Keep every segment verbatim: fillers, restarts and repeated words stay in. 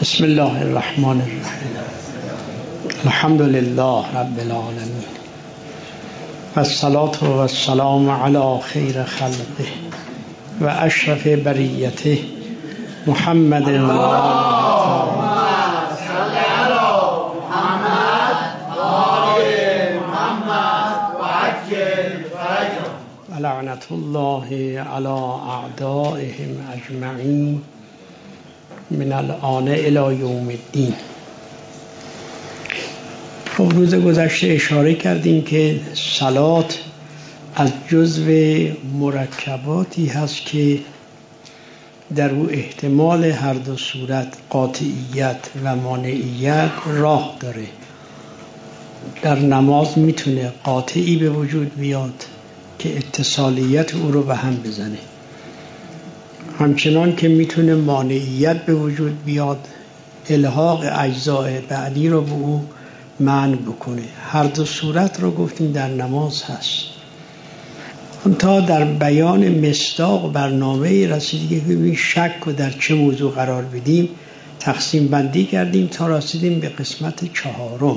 بسم الله الرحمن الرحیم. الحمد لله رب العالمین و الصلاة و السلام علی خیر خلقه و اشرف بریته محمد و لعنت الله علی اعدائهم اجمعین من الآن الی یوم الدین. روز گذشته اشاره کردیم که صلات از جزو مرکباتی هست که در او احتمال هر دو صورت قاطعیت و مانعیت راه داره. در نماز میتونه قاطعی به وجود بیاد که اتصالیت او رو به هم بزنه، همچنان که میتونه مانعیت به وجود بیاد الحاق اجزاء بعدی رو به او منع بکنه. هر دو صورت رو گفتیم در نماز هست. تا در بیان مصداق برنامه رسیدی که ببین شک رو در چه موضوع قرار بدیم تقسیم بندی کردیم تا رسیدیم به قسمت چهارم.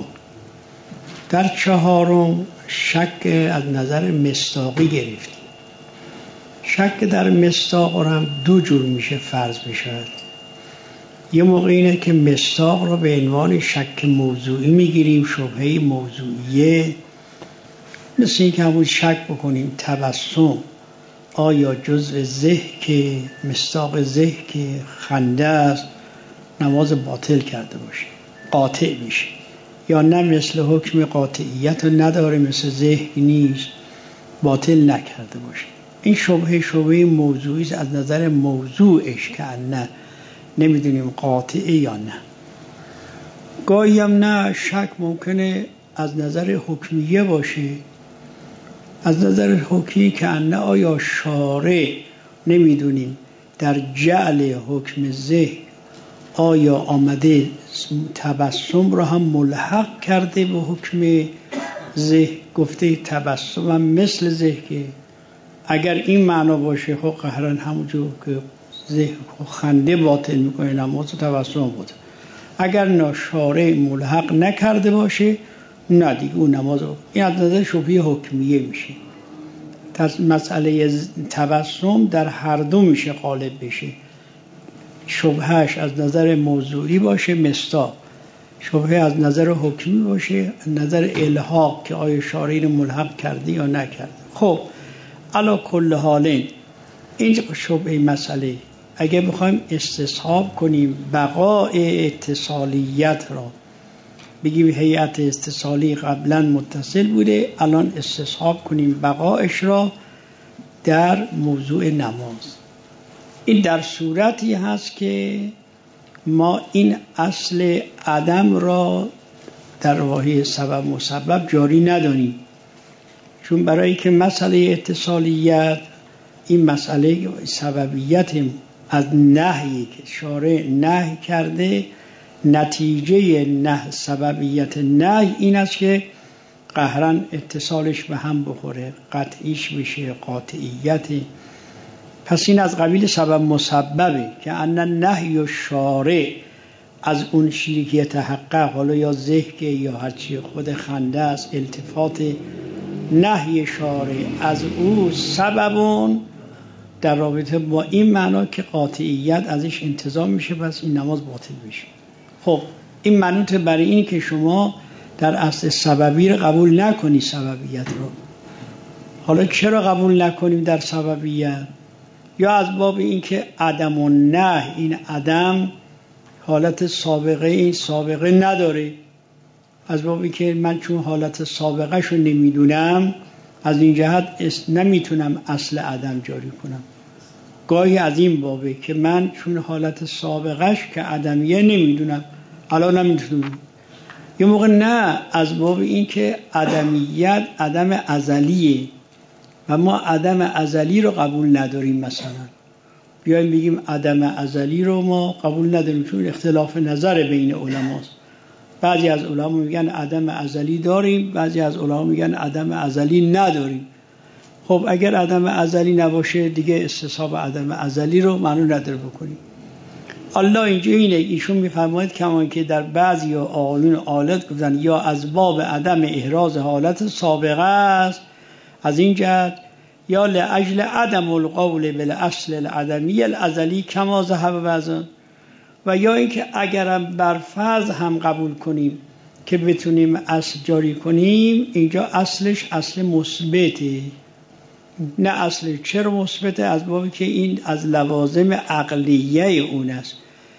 در چهارم شک از نظر مصداقی گرفتیم. شک در مصداق هم دو جور میشه فرض بشود. یه موقع اینه که مصداق رو به عنوان شک موضوعی میگیریم، شبهه موضوعیه، مثل این که همون شک بکنیم تبسم آیا جزء ذهن که مصداق ذهن که خنده است نماز باطل کرده باشه، قاطع میشه، یا نه مثل حکم قاطعیت رو نداره، مثل ذهن نیست، باطل نکرده باشه. این شبهه شبهه موضوعی از نظر موضوعش که نه نمیدونیم قاطعه یا نه. گاهی هم نه شک ممکنه از نظر حکمیه باشه، از نظر حکمی که نه آیا شارع نمیدونیم در جعل حکم ذهن آیا آمده تبسم را هم ملحق کرده به حکم ذهن، گفته تبسم هم مثل ذهن که اگر این معنا باشه خب قهرا همونجور که ذهن خنده باطل میکنه نماز تبسم بود. اگر ناشارع ملحق نکرده باشه نه دیگه اون نماز رو. این از نظر شبهه حکمیه میشه. مسئله تبسم در هر دو میشه غالب بشه. شبهش از نظر موضوعی باشه مصداق، شبهه از نظر حکمی باشه نظر الحاق که آیا شارع رو ملحق کرده یا نکرده. خب علا کل حالین این شبهه مسئله اگه بخوایم استصحاب کنیم بقای اتصالیت را، بگیم هیئت اتصالی قبلا متصل بوده الان استصحاب کنیم بقایش را در موضوع نماز، این در صورتی هست که ما این اصل عدم را در واقع سبب مسبب جاری ندانیم. چون برای که مسئله اتصالیت این مسئله سببیت از نهی که شارع نهی کرده، نتیجه نه سببیت نهی این است که قهرا اتصالش به هم بخوره، قطعیش بشه، قاطعیت. پس این از قبیل سبب مسببه که ان نهی و شارع از اون شیری تحقق، حالا یا ذهن یا هرچی خود خنده است، التفات نهی شارع از او سببون در رابطه با این معنا که قاطعیت ازش انتزاع میشه، پس این نماز باطل میشه. خب این منوط برای این که شما در اصل سببی رو قبول نکنی سببیت رو. حالا چرا قبول نکنیم در سببیت؟ یا از باب این که عدم و نه، این عدم حالت سابقه این سابقه نداره، از بابی که من چون حالت سابقه شو نمیدونم از این جهت نمیتونم اصل عدم جاری کنم. گاهی از این بابه که من چون حالت سابقهش که عدمیه نمیدونم الان نمیتونم. یه موقع نه از باب این که عدمیت عدم ازلیه و ما عدم ازلی رو قبول نداریم. مثلا بیایم بگیم عدم ازلی رو ما قبول نداریم چون اختلاف نظر بین علماست. بعضی از علما میگن عدم ازلی داریم، بعضی از علما میگن عدم ازلی نداریم. خب اگر عدم ازلی نباشه دیگه استصحاب عدم ازلی رو معنی نداره بکنیم. الله اینجا اینه، ایشون میفرماید کمان که در بعضی آیون آلت گفتن یا از باب عدم احراز حالت سابقه است از این جهت، یا لاجل عدم القول بالاصل العدمی الازلی کما ذهب بعضا، و یا اینکه اگرم بر فرض هم قبول کنیم که بتونیم اصل جاری کنیم، اینجا اصلش اصل مثبته، نه اصل چرا مثبته؟ از بابی که این از لوازم عقلیه اون است.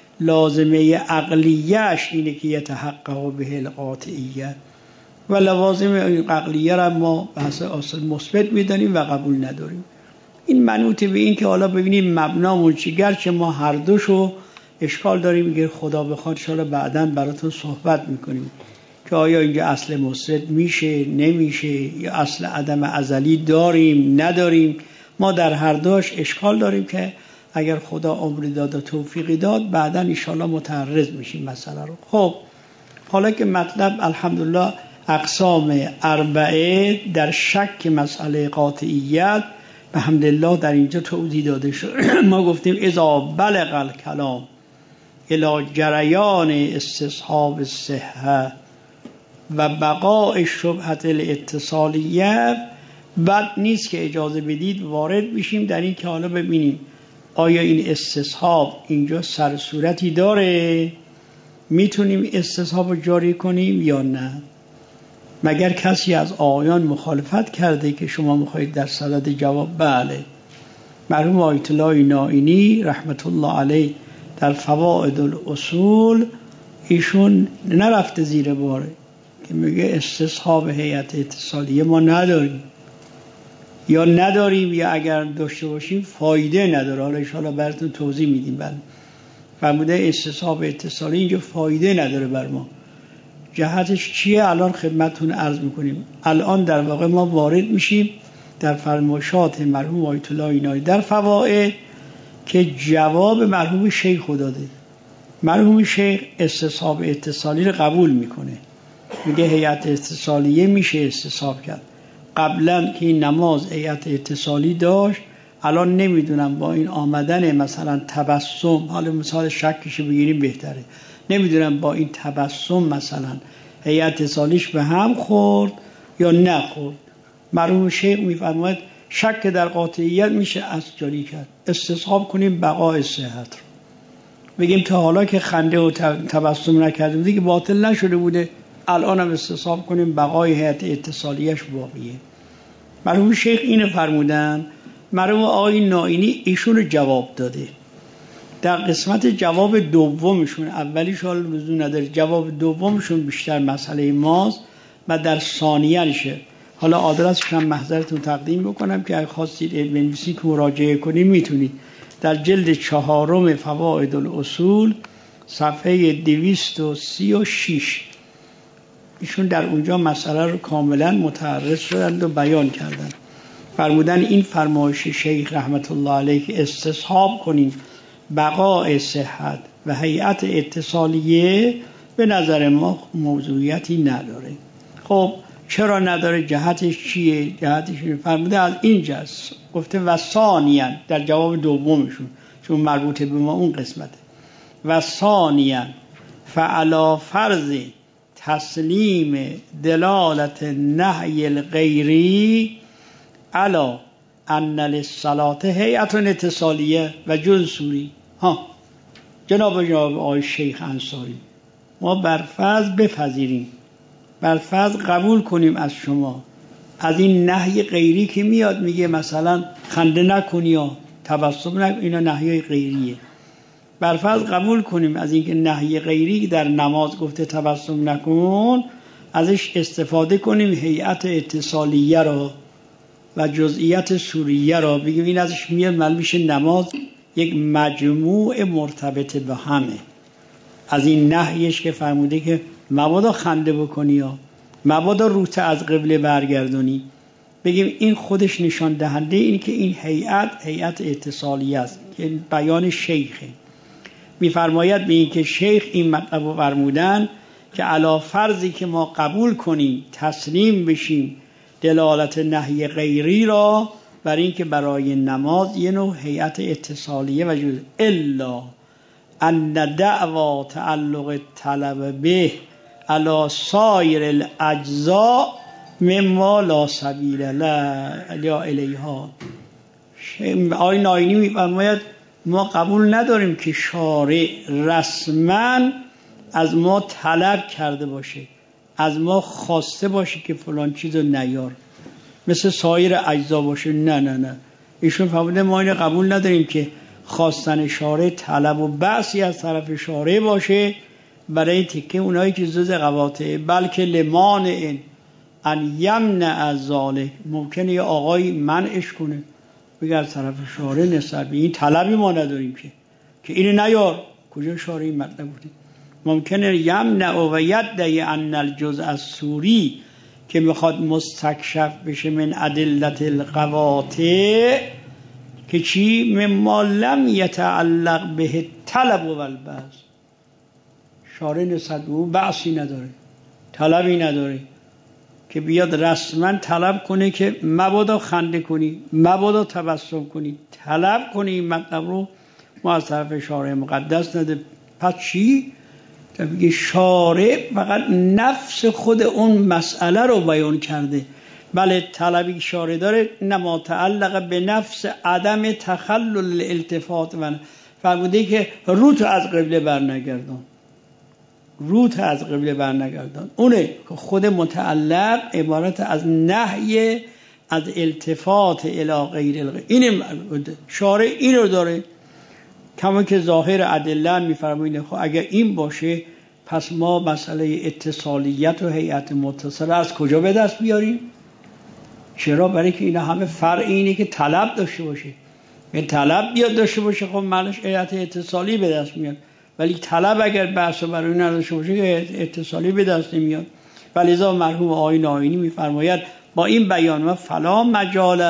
لازمه عقلیهش اینه که یتحقق به القاطعیه و لوازم عقلیه را ما بحث اصل مثبت میدانیم و قبول نداریم. این منوط به این که حالا ببینیم مبنامون چی، گرچه ما هر دوشو اشکال داریم، میگه خدا بخواد شالا بعداً براتون صحبت میکنیم که آیا اینجا اصل مثبت میشه نمیشه، یا اصل عدم ازلی داریم نداریم. ما در هر دوش اشکال داریم که اگر خدا عمری داد و توفیقی داد بعداً انشاءالله متعرض میشیم مسئله رو. خب حالا که مطلب الحمدلله اقسام اربعه در شک مسئله قاطعیت به حمدالله در اینجا توضیح داده شد. ما گفتیم اذا بلغ الکلام الی جریان استصحاب الصحه و بقاء شبهه الاتصالیه، بد نیست که اجازه بدید وارد بشیم در این که حالا ببینیم آیا این استصحاب اینجا سر صورتی داره، میتونیم استصحاب رو جاری کنیم یا نه. مگر کسی از آیان مخالفت کرده که شما میخواهید در صدد جواب؟ بله. مرحوم آیت الله نائینی رحمت الله علیه در فوائد الاصول ایشون نرفته زیر باره که میگه استصحاب هیئت اتصالیه ما نداریم، یا نداریم یا اگر داشته باشیم فایده نداره. حالا انشاءالله براتون توضیح میدیم. بله فرموده استصحاب اتصالی اینجا فایده نداره بر ما. جهتش چیه الان خدمتتون عرض میکنیم. الان در واقع ما وارد میشیم در فرمایشات مرحوم آیت الله نائینی در فوائد که جواب مرحوم شیخ داده. مرحوم شیخ استصحاب اتصالی رو قبول میکنه، میگه هیئت اتصالیه میشه استصحاب کرد. قبلا که این نماز هیئت اتصالی داشت، الان نمیدونم با این آمدن مثلا تبسم، حالا مثال شکش بگیریم بهتره، نمیدونم با این تبسم مثلا هیئت اتصالیش به هم خورد یا نخورد. مرحوم شیخ میفرماید شک در قاطعیت میشه اصل جاری کرد، استصحاب کنیم بقای صحت رو، بگیم تا حالا که خنده و تبسم نکرده بودی که باطل نشده بوده، الان هم استصحاب کنیم بقای هیئت اتصالیش باقیه. مرحوم شیخ اینو فرمودن. مرحوم آقای نائینی ایشون رو جواب داده. در قسمت جواب دومشون، اولیش حال لزوم نداره، جواب دومشون بیشتر مسئله ماست و در ثانیه‌شه. حالا آدرسش هم محضرتون تقدیم بکنم که اگه خواستید علم بنویسید که مراجعه کنید میتونید. در جلد چهارم فوائد الاصول صفحه دویست و سی و شش ایشون در اونجا مسئله رو کاملا متعرض شدند و بیان کردند. فرمودن این فرمایش شیخ رحمت الله علیه که استصحاب کنیم بقای صحت و هیئت اتصالیه به نظر ما موضوعیتی نداره. خب چرا نداره؟ جهتش چیه؟ جهتش فرموده از اینجاست. گفته و ثانیاً در جواب دومشون، چون مربوطه به ما اون قسمته، و ثانیاً فعلا فرض تسلیم دلالت نهی الغیری علا ان للصلاة هیئت اتصالیه و جنسوری. ها جناب جناب آقای شیخ انصاری، ما بر فرض بپذیریم، بر فرض قبول کنیم از شما از این نهی غیری که میاد میگه مثلا خنده نکنی یا تبسم نکن، اینا نهی غیریه. بر فرض قبول کنیم از اینکه نهی غیری در نماز گفته تبسم نکن، ازش استفاده کنیم هیئت اتصالیه را و جزئیات سوریه را بگیم این ازش میاد معلوم میشه نماز یک مجموع مرتبط به همه. از این نهیش که فرموده که مبادا خنده بکنی یا مبادا روت از قبله برگردونی، بگیم این خودش نشان دهنده این که این هیئت هیئت اتصالیه است که بیان شیخه. میفرماید به این که شیخ این مطلب رو فرمودن که علا فرضی که ما قبول کنیم تسلیم بشیم دلالت نهی غیری را بر این که برای نماز یه نوع هیئت اتصالیه وجود الا ان دعوا تعلق طلب به علی سایر الاجزاء مما لا سبیل له الیها. آقای ناینی میفرماید ما قبول نداریم که شارع رسما از ما طلب کرده باشه، از ما خواسته باشه که فلان چیزو نیار، مثل سایر اجزا باشه. نه نه نه، ایشون فرموده ما اینو قبول نداریم که خواستن شارع طلب و بعثی از طرف شارع باشه برای تکه اونایی که جز قواطع، بلکه لمان این ان یمنع از ذالک، ممکنه یه آقای منعش کنه بگه از طرف شارع نسبت به این طلبی ما نداریم که که اینو نیار. کجا شارع این مطلب بوده؟ ممکنه یمنع و یدعی ان الجزء السوری که میخواد مستکشف بشه من ادلت القواطع که چی؟ مما لم یتعلق به طلب و البعث، شارع نسبت به اون بعثی نداره، طلبی نداره که بیاد رسما طلب کنه که مبادا خنده کنی، مبادا تبسم کنی، طلب کنی این مطلب رو ما از طرف شارع مقدس نده. پس چی؟ بگه شارع فقط نفس خود اون مسئله رو بیان کرده. بله طلبی شارع داره، نما تعلق به نفس عدم تخلل التفات و فرموده که روت از قبله برنگردان، روت از قبله برنگردان، اونه که خود متعلق عبارت از نهی از التفات الی غیر الغیر. این شارع این رو داره، کما که ظاهر ادله میفرمایند خب اگر این باشه پس ما مسئله اتصالیت و هیئت متصله از کجا به دست بیاریم؟ چرا؟ برای که اینا همه فرع اینه که طلب داشته باشه. این طلب بیاد داشته باشه خب معنیش هیئت اتصالی به دست میاد، ولی طلب اگر بحث برای اون نداشته باشه که اتصالی به دست نمیاد. ولذا مرحوم آقای ناینی میفرماید با این بیان و فلا مجال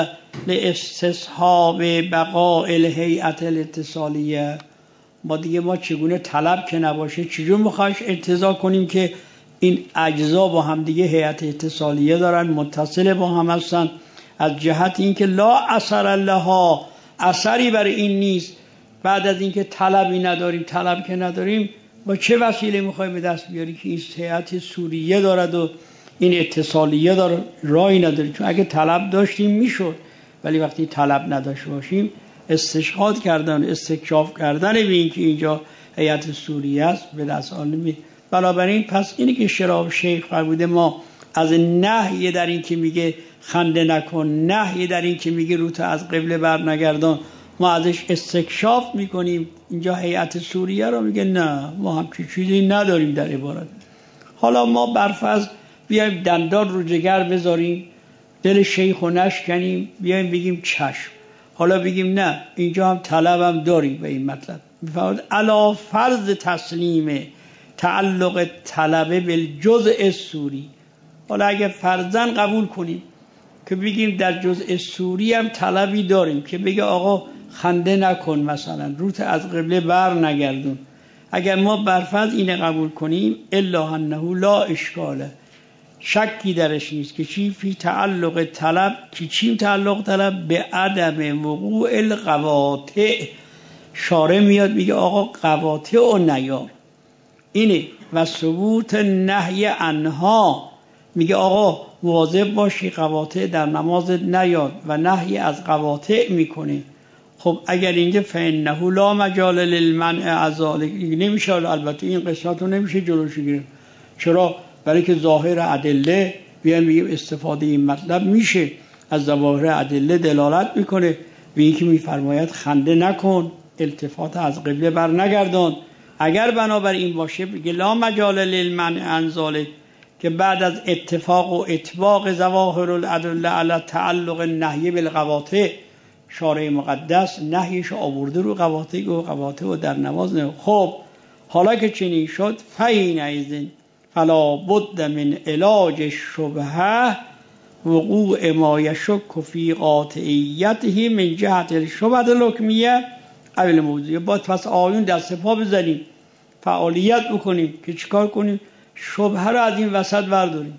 لاستصحاب بقاء الهیئت الاتصالیه، ما دیگه ما چگونه طلب که نباشه چجور میخواش ارتضا کنیم که این اجزا با هم دیگه هیئت اتصالیه دارن، متصل با هم هستن، از جهت اینکه لا اثر لها، اثری برای این نیست. بعد از اینکه طلبی نداریم، طلب که نداریم، با چه وسیله میخوایم به دست بیاری که این هیئت سوریه دارد و این اتصالیه داره؟ راهی نداری. چون اگه طلب داشتیم میشد، ولی وقتی طلب نداشته باشیم استشهاد کردن، استکشاف کردن به این که اینجا هیئت سوریه است به دست آن نمی. بنابراین پس اینی که شراب شیخ فرموده ما از نهی در این که میگه خنده نکن، نهی در این که میگه روت از قبله بر نگردان، ما ازش استکشاف میکنیم. اینجا هیئت سوریه رو میگه نه ما هم چی چیزی نداریم در عبارت. حالا ما برفض بیایم دندان رو جگر بذاریم، دل شیخ رو نشکنیم، بیایم بگیم چشم، حالا بگیم نه اینجا هم طلبم داریم به این مطلب. میفرماید علا فرض تسلیم تعلق طلبه بالجزء سوری. حالا اگه فرضاً قبول کنیم که بگیم در جزء سوری هم طلبی داریم که بگه آقا خنده نکن، مثلا روت از قبله بر نگردون، اگر ما برفض اینه قبول کنیم الا انه لا اشکاله، شکی درش نیست که چی فی تعلق طلب، که چی تعلق طلب به عدم وقوع القواطع. شارع میاد میگه آقا قواطع و نیار اینه، و ثبوت نهی عنها، میگه آقا مواظب باشی قواطع در نمازت نیار و نهی از قواطع میکنه. خب اگر اینجا فانه لا مجال للمنع از ذلک نمیشه، البته این قسمت رو نمیشه جلوش گرفت. چرا؟ برای که ظاهر ادله بیان میگیم استفاده این مطلب میشه، از ظواهر ادله دلالت میکنه به اینکه میفرماید خنده نکن، التفات از قبله بر نگردان. اگر بنابر این باشه بگه لا مجال للمنع عن ذلک، که بعد از اتفاق و اطباق ظواهر الادله علی تعلق النهی بالقواطع، شارع مقدس نهیش آورده رو قواطع و قواطع و در نماز نه. خب حالا که چنین شد فین ایزن فلا بد من علاج الشبهه وقوع ما یشک فی قاطعیته من جهت الشبهه الحکمیه اول موضوع. با پس آیون دست پا بزنیم، فعالیت بکنیم که چیکار کنیم؟ شبهه رو از این وسط برداریم.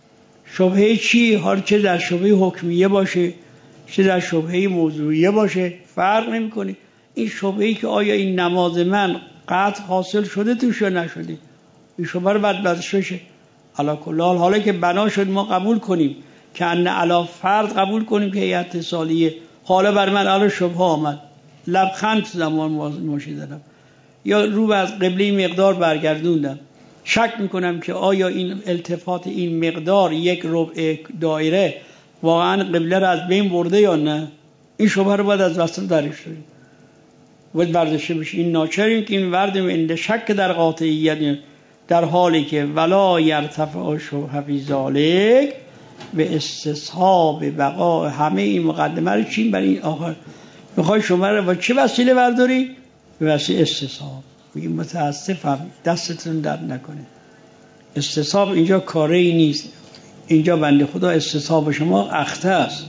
شبهه چی؟ هر چه در شبهه حکمیه باشه چه در شبهه موضوعیه باشه فرق نمیکنه. این شبهه‌ای که آیا این نماز من قطع حاصل شده توش یا نشده، این شبهه رو بعد برداشت بشه. علا کل حال حالا که بنا شد ما قبول کنیم که ان علا فرد قبول کنیم که هیئت اتصالیه، حالا بر من علا شبهه آمد، لبخند زمان ماشی دادم یا رو از قبله مقدار برگردوندم، شک میکنم که آیا این التفات این مقدار یک ربع دایره واقعا قبله رو از بین برده یا نه، این شبهه رو باید از وسط درش داریم، باید برداشته بشه. این ناچاریم که این ورد اند شک در قاطعیت، در حالی که ولا یرتفع شبهه فی ذالک به استصحاب بقاء. همه این مقدمه رو چین برای این آخر میخوای شما رو با چه وسیله برداری؟ به وسیله استصحاب. میگیم متاسفم دستتون درد نکنه، استصحاب اینجا کاری نیست، اینجا بنده خدا استصحاب شما اخته است،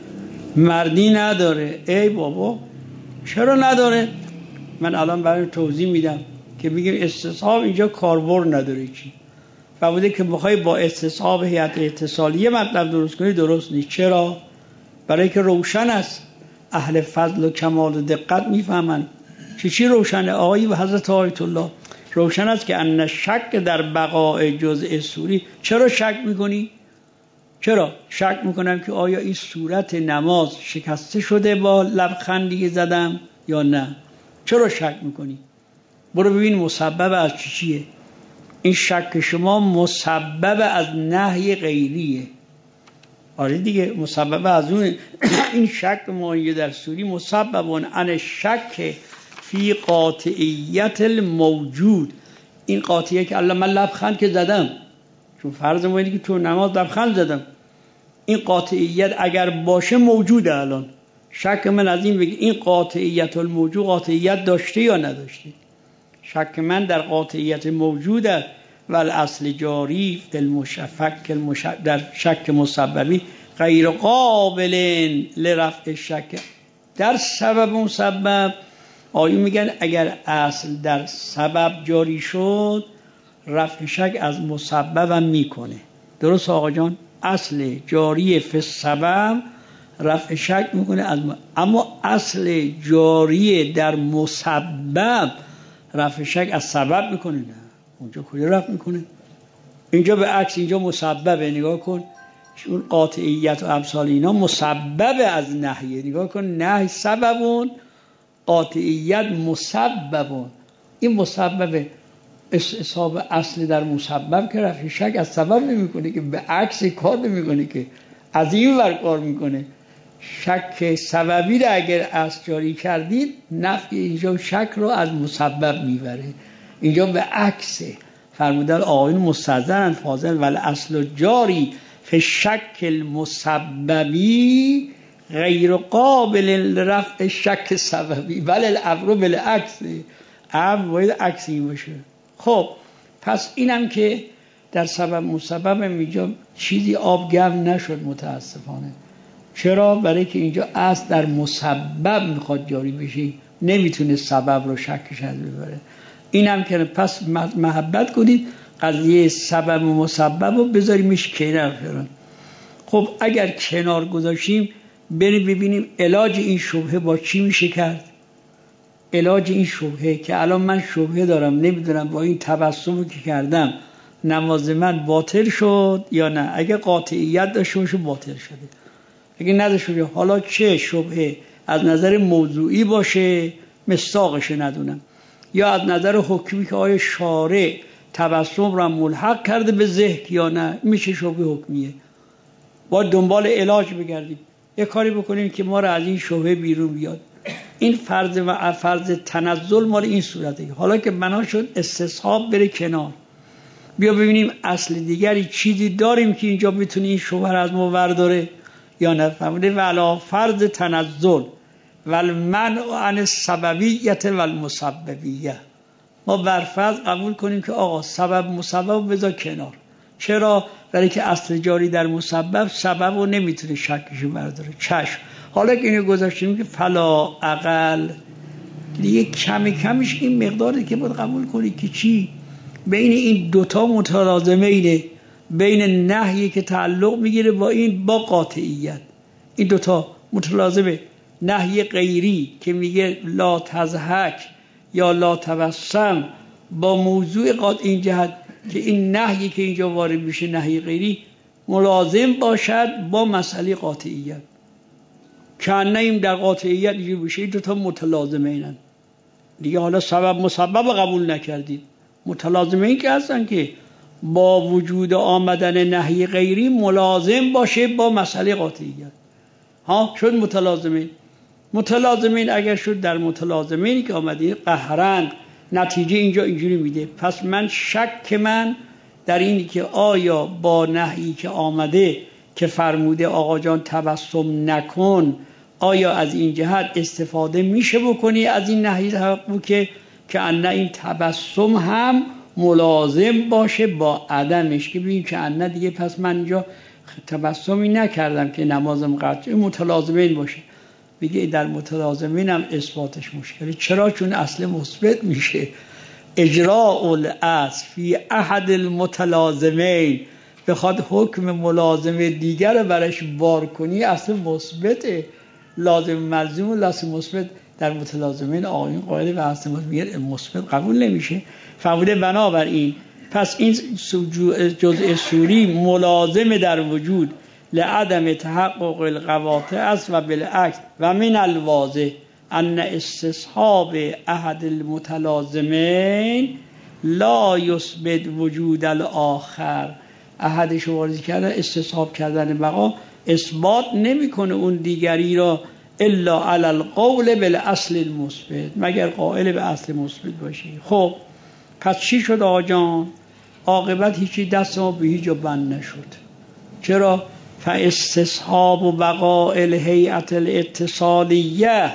مردی نداره. ای بابا چرا نداره؟ من الان برای توضیح میدم که میگیم استصحاب اینجا کاربرد نداره. چی؟ و بوده که بخوای با استصحاب هیئت اتصالیه مطلب درست کنی درست نیست. چرا؟ برای که روشن است، اهل فضل و کمال و دقت میفهمن. چی چی روشنه؟ آقای و حضرت آیت الله روشن است که ان شک در بقاء جزء سوری. چرا شک میکنی؟ چرا شک میکنم که آیا این صورت نماز شکسته شده با لبخندی زدم یا نه؟ چرا شک میکنی؟ برو ببین مسبب از چی چیه. این شک شما مسبب از نهی غیریه. آره دیگه مسبب از اون. این شک معینه در سوری مسببون ان شک فی قاطعیت الموجود. این قاطعیه که الله من لبخند که زدم، چون فرض ما اینه که تو نماز لبخند زدم، این قاطعیت اگر باشه موجوده. الان شک من از این بگی این قاطعیت الموجود قاطعیت داشته یا نداشته. شک من در قاطعیت موجوده و الاصل جاری فی المشفک المش... در شک مسببی غیر قابل لرفع شک در سبب مسبب. آیون میگن اگر اصل در سبب جاری شد رفع شک از مسببم میکنه. درست آقا جان؟ اصل جاری فی سبب رفع شک میکنه از م... اما اصل جاری در مسبب رفع شک از سبب میکنه. نه اونجا کجا رفع میکنه؟ اینجا به عکس، اینجا مسببه. نگاه کن اون قاطعیت و امثال اینا مسبب از نهیه. نگاه کن نهی سببون، قاطعیت مسببون. این مسبب استصحاب اصل در مسبب که رفع شک از سبب نمیکنه، که به عکس کار نمیکنه، که از این ور کار میکنه. شک سببی رو اگر اصل جاری کردید نفی اینجا شک رو از مسبب میبره. اینجا به عکسه. فرمودن آقایون مستحضرن فاضل ولی اصل جاری فی شک المسببی غیر قابل رفع شک سببی ولی الامر بالعکس. امر باید عکسی باشه. خب پس اینم که در سبب مسبب اینجا چیزی آب گرم نشد متاسفانه. چرا؟ برای که اینجا اصل در مسبب میخواد جاری بشه، نمیتونه سبب رو شکش از ببره. اینم که پس محبت کنید قضیه سبب و مسبب رو بذاریمش کنار فران. خب اگر کنار گذاشیم بریم ببینیم علاج این شبهه با چی میشه کرد. علاج این شبهه که الان من شبهه دارم نمیدونم با این تبسمی که کردم نماز من باطل شد یا نه. اگه قاطعیت داشته باشه باطل شده، اگه نداشته باشه حالا چه شبهه از نظر موضوعی باشه مستاقش ندونم، یا از نظر حکمی که آیا شارع تبسم را ملحق کرده به ذهن یا نه، میشه شبهه حکمیه. باید دنبال علاج بگردیم، یه کاری بکنیم که ما را از این شبهه بیرون بیاد. این فرض و فرض تنزل مال این صورته. حالا که بنا شد استصحاب بره کنار، بیا ببینیم اصل دیگری چیزی داریم که اینجا بتونی این شبهه را از ما برداره یا نه. فهمیده؟ ولا فرض تنزل والمنع عن السببیت والمسببیه. ما برفرض قبول کنیم که آقا سبب مسبب بذار کنار. چرا؟ برای که اصل جاری در مسبب سبب رو نمیتونه شکشو برداره. چشم. حالا که اینو گذاشتیم که فلا اقل دیگه کمی کمیش این مقداره که باید قبول کنی که چی؟ بین این دوتا متلازمه اینه، بین نهیی که تعلق میگیره با این با قاطعیت. این دوتا متلازمه. نهی غیری که میگه لا تضحک یا لا تبسم با موضوع قاطع این جهت که این نهی که اینجا وارد میشه نهی غیری ملازم باشد با مسئله قاطعیت. کنه این در قاطعیت اینجور بشه این دوتا متلازمه اینن دیگه. حالا سبب مسبب قبول نکردید، متلازمه این که هستن که با وجود آمدن نهی غیری ملازم باشه با مسئله قاطعیت. ها شد متلازمین. متلازمین اگر شد در متلازمینی که آمده قهرن، نتیجه اینجا اینجوری میده. پس من شک من در اینی که آیا با نهی که آمده که فرموده آقا جان تبسم نکن، آیا از این جهت استفاده میشه بکنی از این نهی تحقق که که ان این تبسم هم ملازم باشه با عدمش، که ببین که ان دیگه پس من اینجا تبسمی نکردم که نمازم قطعی متلازمین باشه. بگه در متلازمین هم اثباتش مشکلی. چرا؟ چون اصل مثبت میشه. اجراء الاصل فی احد المتلازمین، بخواد حکم ملازم دیگر رو برش بار کنی اصل مثبته. لازم ملزوم و لازم مثبت در متلازمین آقایون قاعده و اصل مثبت قبول نمیشه. فرموده بنابراین پس این جزء سوری ملازم در وجود لعدم تحقق القواطع است و بالعکس و من الواضح ان استصحاب احد المتلازمین لا یثبت وجود الاخر. احدش وارد کردن استصحاب کردن بقا اثبات نمیکنه اون دیگری را الا علی القول بالاصل المثبت، مگر قائل به اصل مثبت باشی. خب پس چی شد آقا جان؟ عاقبت هیچی دست ما به هیچ بند نشد. چرا؟ فاستصحاب و بقاء الهیئة الاتصالیه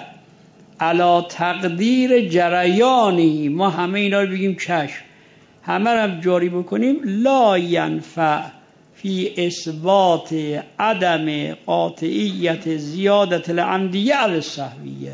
علی تقدیر جریانی، ما همه اینا رو بگیم چشم، همه رو هم جاری بکنیم، لا ینفع فی اثبات عدم قاطعیت زیادت العمدیه او السهویه.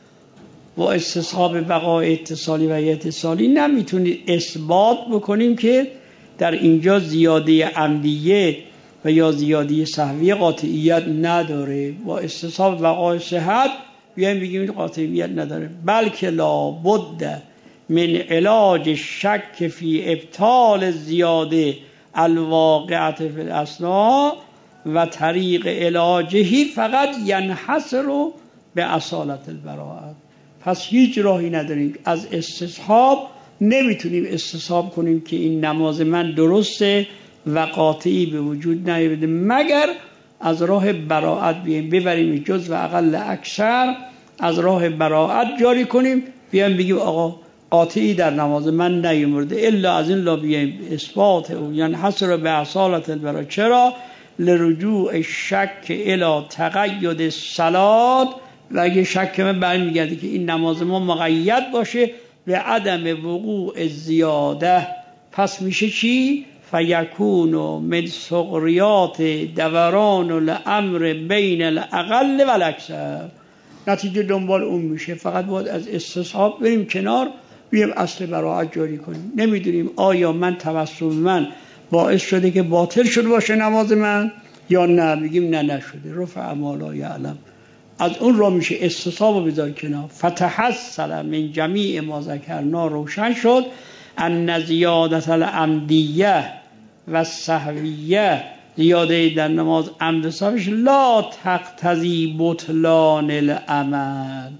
با استصحاب بقاء اتصالی و اتصالی نمیتونید اثبات بکنیم که در اینجا زیاده عمدیه و یا زیادی سهوی قاطعیت نداره. با استصحاب بقاء صحت بیایم بگیم قاطعیت نداره، بلکه لا بد من علاج شک فی ابطال زیاده الواقعات فی الاسنا و طریق علاجهی فقط ینحصر به اصالت البراءت. پس هیچ راهی نداریم از استصحاب، نمیتونیم استصحاب کنیم که این نماز من درسته و قاطعی به وجود نیاید مگر از راه براءت بیایم ببریم جز و اقل اکثر از راه براءت جاری کنیم، بیایم بگیم آقا قاطعی در نماز من نیامده الا از این لا بیایم اثبات او یعنی حصر به اصالت البراء. چرا؟ لرجوع شک الی تقید الصلات، و اگه شک من برمیگرده که این نماز ما مقید باشه به عدم وقوع زیاده، پس میشه چی؟ فیکون من سقریات دوران الامر بین الاقل و الاکثر. نتیجه دنبال اون میشه. فقط باید از استصحاب بریم کنار، بیایم اصل براءت جاری کنیم. نمیدونیم آیا من تبسم من باعث شده که باطل شده باشه نماز من یا نه، میگیم نه نشده، رفع ما لا یعلم. از اون را میشه استصحاب رو بذار کنار. فتحصل من جمیع ما ذکرنا، روشن شد ان زیادت العمدیه و سهویه، زیاده در نماز عمد و سهوش لا تقتضی بطلان العمل،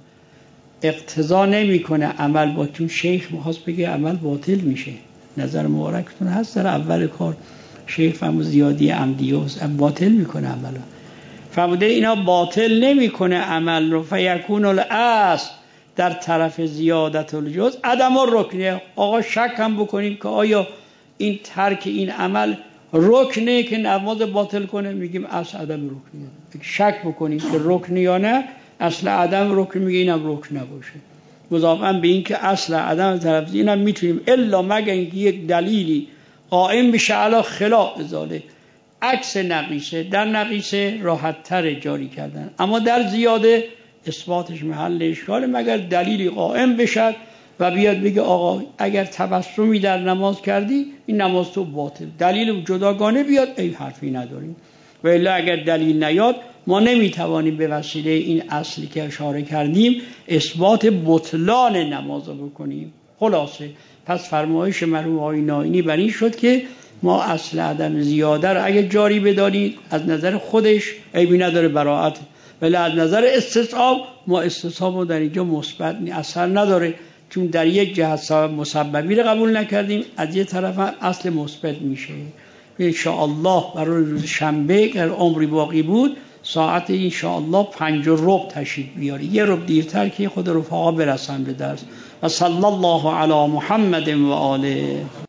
اقتضا نمیکنه عمل با. چون شیخ میخواست بگه عمل باطل میشه. نظر مبارکتون هست در اول کار شیخ فهمو زیادی عمدیه و باطل میکنه عمل، فرموده اینا باطل نمیکنه عمل رو. فیکون الاصل در طرف زیادت الجز عدم الرکنه. آقا شک هم بکنیم که آیا این ترک این عمل رکنه که نماز باطل کنه، میگیم اصل عدم رکنه. شک بکنیم که رکنه یا نه، اصل عدم رکن میگه اینم رکن نباشه. مضافاً به این که اصل عدم طرف اینم میتونیم الا مگر اینکه یک دلیلی قائم بشه علی خلاف ذالک، عکس نقیصه. در نقیصه راحت تر جاری کردن، اما در زیاده اثباتش محل اشکاله مگر دلیلی قائم بشد و بیاد بگه آقا اگر تبسمی در نماز کردی این نماز تو باطل، دلیل جداگانه بیاد، ای حرفی نداریم. و الا اگر دلیل نیاد ما نمیتوانیم به وسیله این اصلی که اشاره کردیم اثبات بطلان نماز بکنیم. خلاصه پس فرمایش مرحوم آقای نائینی بر این شد که ما اصل عدم زیاده رو اگه جاری بدانید از نظر خودش عیبی نداره، براءت، ولی از نظر استصحاب ما استصحاب رو در اینجا مثبت اثر نداره، چون در یک جهت مسببی رو قبول نکردیم، از یک طرف هم اصل مثبت میشه. ان شاء الله برای روز شنبه که عمری باقی بود ساعت ان شاء الله پنج و ربع تشریف بیاری، یه ربع دیرتر که خود رفقا برسن به درس. و صلی الله علی محمد و آله.